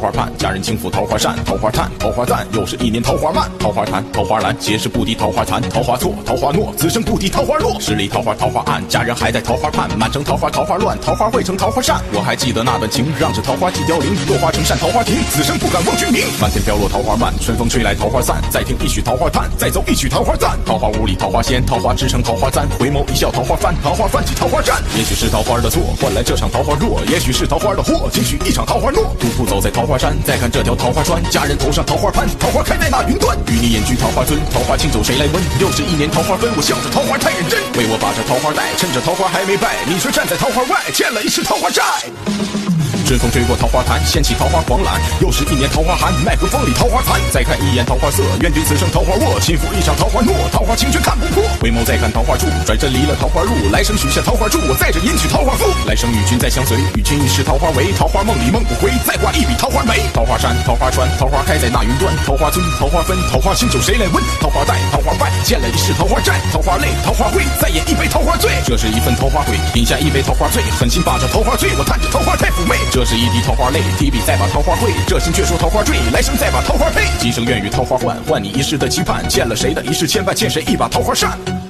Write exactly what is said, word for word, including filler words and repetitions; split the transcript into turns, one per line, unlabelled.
花盼，佳人轻抚桃花扇，桃花探，桃花赞，又是一年桃花漫。桃花潭，桃花蓝，皆是不敌桃花残，桃花错，桃花诺，此生不敌桃花落。十里桃花桃花暗，佳人还在桃花畔，满城桃花桃花乱，桃花未成桃花扇。我还记得那段情，让这桃花既凋零，落花成扇桃花亭，此生不敢忘君名。漫天飘落桃花漫，春风吹来桃花散，再听一曲桃花叹，再奏一曲桃花赞。桃花坞里桃花仙，桃花织成桃花簪，回眸一笑桃花翻，桃花翻起桃花战。也许是桃花的错，换来这场桃花弱；也许是桃花的祸，惊许一场桃花落。独步走在桃花山，再看这条桃花川，佳人头上桃花攀，桃花开在那云端。与你隐居桃花村，桃花清酒谁来温？又是一年桃花分，我笑着桃花太认真，为我把这桃花带，趁着桃花还没败，你却站在桃花外，欠了一世桃花债。春风吹过桃花潭，掀起桃花狂澜，又是一年桃花寒，麦克风里桃花残。再看一眼桃花色，愿对此生桃花卧，轻抚一场桃花诺，桃花情却看不破。回眸再看桃花柱，转身离了桃花路，来生许下桃花柱，我载着迎娶桃花妇。来生与君再相随，与君一世桃花围，桃花梦里梦不回，再挂一笔桃花眉。桃花山，桃花川，桃花开在那云端，桃花村，桃花分，桃花清酒谁来温？桃花带，桃花败，欠了一世桃花债，桃花泪，桃花会，再演一杯桃花醉。这是一份桃花会，饮下一杯桃花醉，狠心把这桃花醉，我叹着桃花太妩媚。这是一滴桃花泪，提笔再把桃花会，这心却说桃花坠，来生再把桃花配。今生愿与桃花换，换你一世的期盼，欠了谁的一世牵绊，欠谁一把桃花扇。